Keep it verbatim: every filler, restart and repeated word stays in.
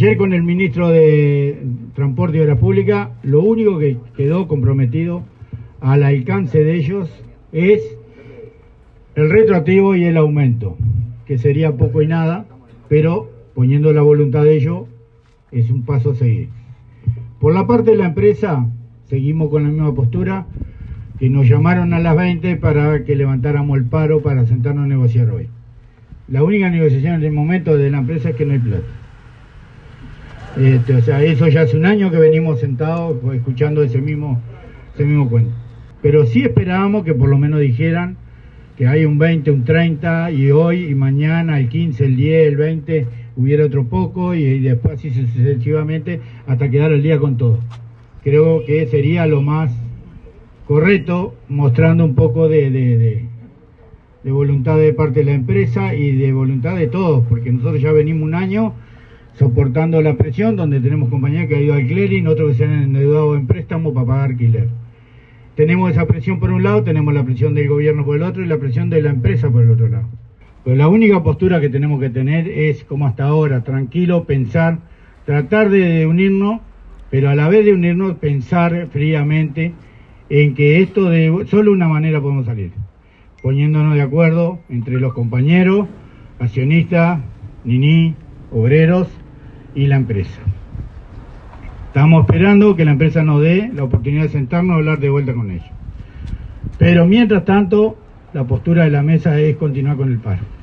Ayer con el ministro de Transporte y Obras Públicas, lo único que quedó comprometido al alcance de ellos es el retroactivo y el aumento, que sería poco y nada, pero poniendo la voluntad de ellos es un paso a seguir. Por la parte de la empresa, seguimos con la misma postura, que nos llamaron a las veinte para que levantáramos el paro para sentarnos a negociar hoy. La única negociación en el momento de la empresa es que no hay plata. Este, o sea, eso ya hace un año que venimos sentados escuchando ese mismo, ese mismo cuento. Pero sí esperábamos que por lo menos dijeran que hay un veinte, un treinta, y hoy y mañana, el quince, el diez, el veinte, hubiera otro poco, y, y después así sucesivamente hasta quedar el día con todo. Creo que sería lo más correcto, mostrando un poco de, de, de, de voluntad de parte de la empresa y de voluntad de todos, porque nosotros ya venimos un año soportando la presión, donde tenemos compañías que han ido al clearing, otros que se han endeudado en préstamo para pagar alquiler. Tenemos esa presión por un lado, tenemos la presión del gobierno por el otro y la presión de la empresa por el otro lado. Pero la única postura que tenemos que tener es, como hasta ahora, tranquilo, pensar, tratar de unirnos, pero a la vez de unirnos, pensar fríamente en que esto de solo una manera podemos salir, poniéndonos de acuerdo entre los compañeros, accionistas, niní, obreros y la empresa. Estamos esperando que la empresa nos dé la oportunidad de sentarnos a hablar de vuelta con ellos. Pero mientras tanto, la postura de la mesa es continuar con el paro.